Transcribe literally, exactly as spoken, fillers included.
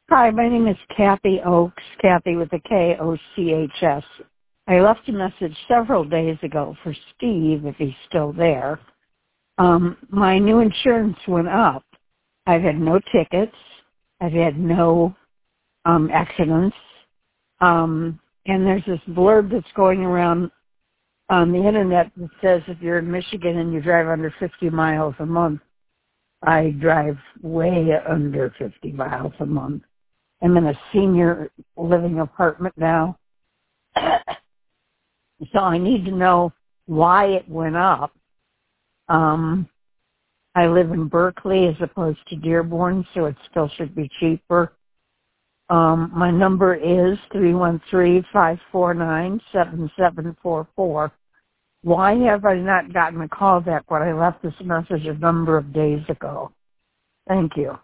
Hi, my name is Kathy Oakes, Kathy with a K O C H S. I left a message several days ago for Steve, if he's still there. Um, my new insurance went up. I've had no tickets. I've had no um, accidents. Um, and there's this blurb that's going around on the internet that says if you're in Michigan and you drive under fifty miles a month, I drive way under fifty miles a month. I'm in a senior living apartment now. So I need to know why it went up. Um, I live in Berkeley as opposed to Dearborn, so it still should be cheaper. Um, my number is three one three, five four nine, seven seven four four. Why have I not gotten a call back when I left this message a number of days ago? Thank you.